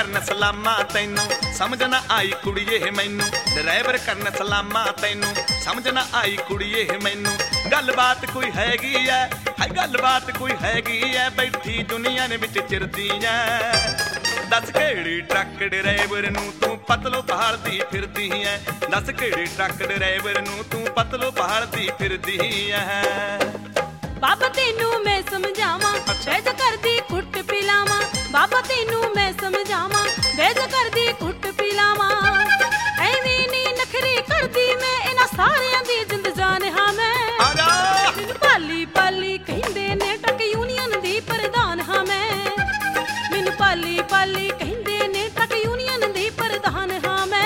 करन सलामा तैनू समझ ना आई कुड़िए मैनू, ड्राइवर करन सलामा तैनू समझ ना आई कुड़िए मैनू। गलबात कोई हैगी है, गलबात कोई हैगी है, बैठी दुनिया ने विच चिरदी है। दस केड़ी ट्रक ड्राइवर नू तू पतलो भालदी फिरदी है, दस केड़ी ट्रक ड्राइवर नू तू पतलो भालदी फिरदी है। बाबा तेनू मैं समझावा, बेज करदी घुट पिलावा, बाबा तेनू मैं समझावा, बेज करदी घुट पिलावा। एवें नी नखरे करदी मैं इन्हां सारियां दी जिंद जान हां मैं। मैनू पाली पाली कहिंदे ने ट्रक यूनियन दी प्रधान हां मैं। मैनू पाली पाली कहिंदे ने ट्रक यूनियन दी प्रधान हां मैं।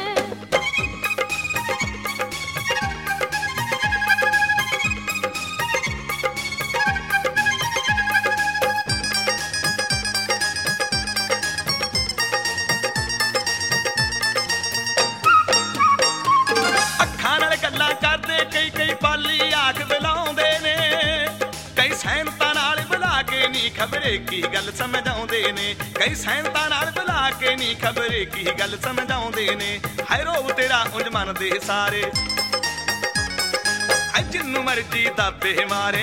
खबरे की गल समझाउंदे ने, कई सैनतां नाल बुला के नी खबरे की गल समझाउंदे ने। हाय रोब तेरा उंज मन दे सारे, हाय जिन्नू मर्जी दाबे मारे।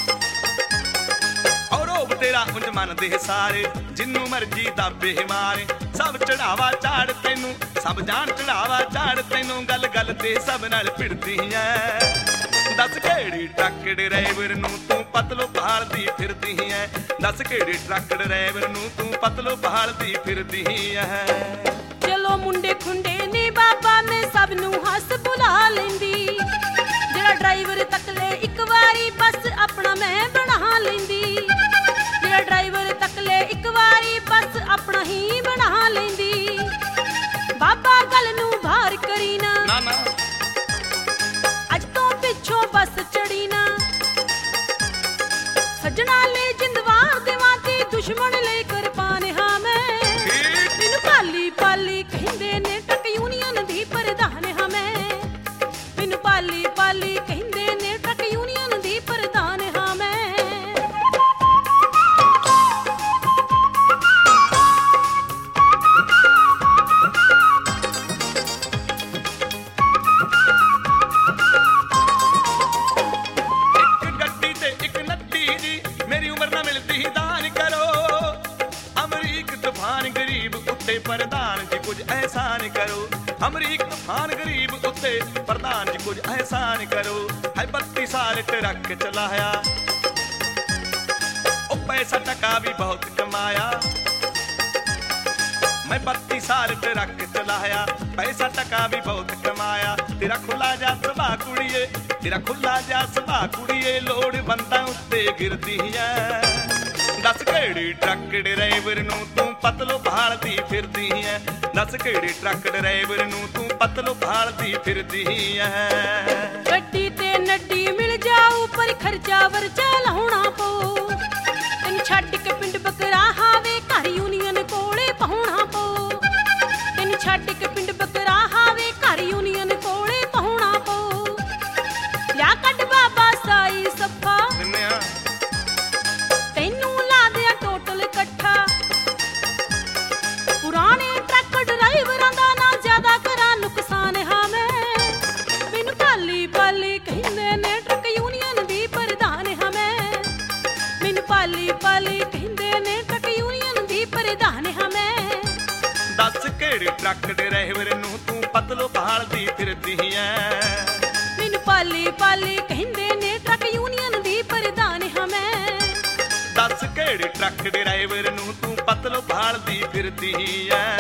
और रोब तेरा उंज मन दे सारे, जिन्नू मर्जी दाबे मारे। सब चढ़ावा चाड़ तैनू, सब जान चढ़ावा चाड़ तैनू, गल गल ते सब नाल भिड़दी है। दस केड़ी ट्रक ड्राइवर नू तू पतलो भालदी फिरदी है, दस केड़ी ट्रक ड्राइवर नू तू पतलो भालदी फिरदी है। चलो मुंडे खुंडे ने बाबा मैं सब नू हस बुला लेंदी, जेड़ा ड्राइवर तकले एक वारी बस अपना मैं बना लेंदी। जेड़ा ड्राइवर तकले एक वारी बस अपना ही बना लेंदी। बाबा गल नू भार करी ना, ना अज तो पिछों बस चढ़ी ना। सजना ले जिंदवार देवां ते दुश्मन ले कुर्बान हां मैं। मैनू पाली पाली कहिंदे ने ट्रक यूनियन दी प्रधान हां मैं। मैनू पाली पाली कहिंदे ने ट्रक यूनियन दी प्रधान हां मैं। प्रधान जी कुछ एहसान करो, अमरीक तूफान गरीब उत्ते प्रधान जी कुछ एहसान करो। है 32 साल ट्रक चलाया, ओ पैसा टका भी बहुत कमाया। मैं 32 साल ट्रक चलाया, पैसा टका भी बहुत कमाया। तेरा खुला जा सबा कुड़िए, तेरा खुला जा सबा कुड़िए, लोड़ बंदा उत्ते गिरदी है। दस केड़ी ट्रक ड्राइवर नू तू पतलो भालदी फिरदी है, दस केड़ी ट्रक ड्राइवर नू तू पतलो भालदी फिरदी है। गड्डी ते नड्डी मिल जाऊ पर खर्चा वरचा लाउणा पो, तैनू छड्ड के पिंड बकरा हावे घर यूनियन कोले पहुणा पो। तैनू छड्ड के पिंड बकरा हावे घर यूनियन कोले पहुणा पो। लिया कट बाबा साई सफा, तैनू ला दिया टोटल कट्ठा। पुराने ट्रक ड्राइवरां दा ना ज्यादा करा नुकसान हां मैं। मैनू पाली पाली कहिंदे ने ट्रक यूनियन दी प्रधान हां मैं। मैनू पाली पाली कहिंदे ने ट्रक यूनियन दी प्रधान हां मैं। दस केड़ी ट्रक ड्राइवर नू तू पतलो भालदी फिरदी है। मैनू पाली पाली कहिंदे ने ट्रक यूनियन दी प्रधान हां मैं। दस केड़ी ट्रक ड्राइवर नू तू पतलो भालदी फिरदी है।